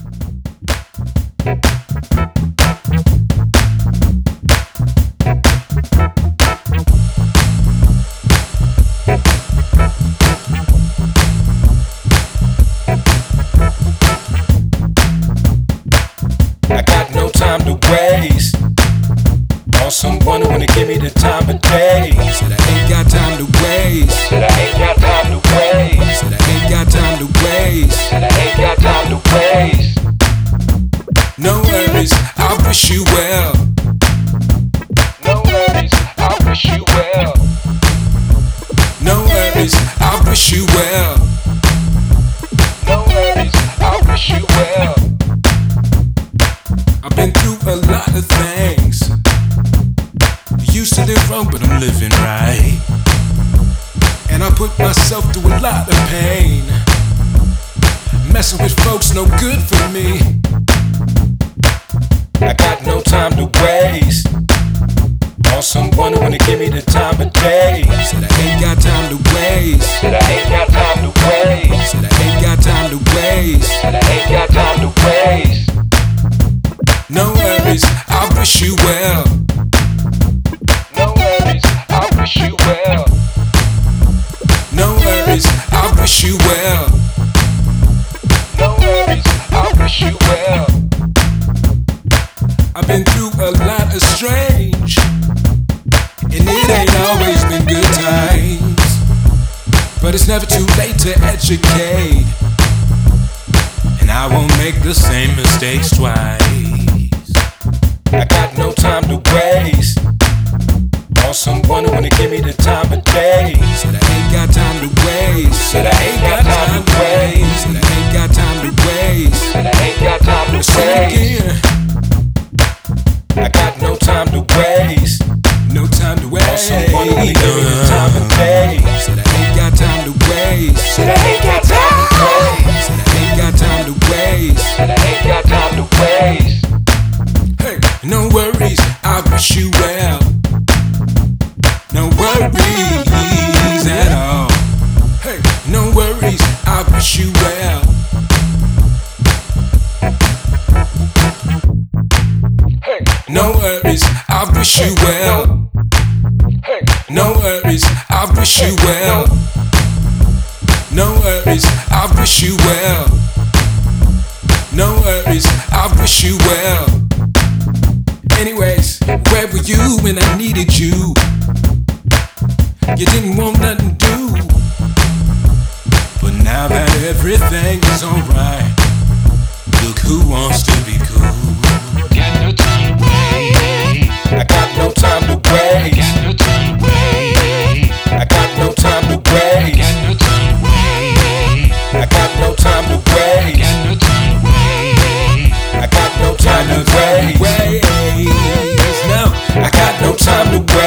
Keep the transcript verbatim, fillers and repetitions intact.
I got no time to waste on someone who wanna give me the time of day. Said I ain't got time to waste. Said I ain't got time to waste. Said I ain't got time to waste. Said I ain't got time to waste. No worries, I wish you well. No worries, I wish you well. No worries, I wish you well. No worries, I wish you well. I've been through a lot of things. Used to live wrong, but I'm living right. And I put myself through a lot of pain. Messing with folks no good for me. I got no time to waste on someone who wanna give me the time of day. Said I ain't got time to waste. Said I ain't got time to waste. Said I ain't got time to waste. Said I ain't got time to waste. No worries, I wish you well. No worries, I wish you well. No worries, I wish you well. No worries, I wish you well. I've been through a lot of strange, and it ain't always been good times. But it's never too late to educate, and I won't make the same mistakes twice. I got no time to waste on someone who wanna give me the time of day. Said I ain't got time to waste. Said I ain't got time to waste. Said I ain't got time to waste. Said I ain't got time to Say it waste. again. I got no time to waste No time to waste. on someone who wanna give me the time of day. Said I ain't got time to waste. Said I ain't got time to waste. Said I ain't got time to waste. Said I ain't got time to waste. Hey, no worries, I wish you well. No worries at all. Hey, no worries, I wish you well. Hey, No worries, I wish you well. hey, No worries, I wish you well. No worries, I wish you well. No worries, I wish you well. Anyways, where were you when I needed you? You didn't want nothing to do. But now that everything is alright, look who wants to be cool. Got no time to wait. I got no time to waste. Got no time to wait. I got no time to waste. Got no time to wait. I got no time to waste. Got no time to wait. I got no time to waste. Ways, no, I got no time to waste.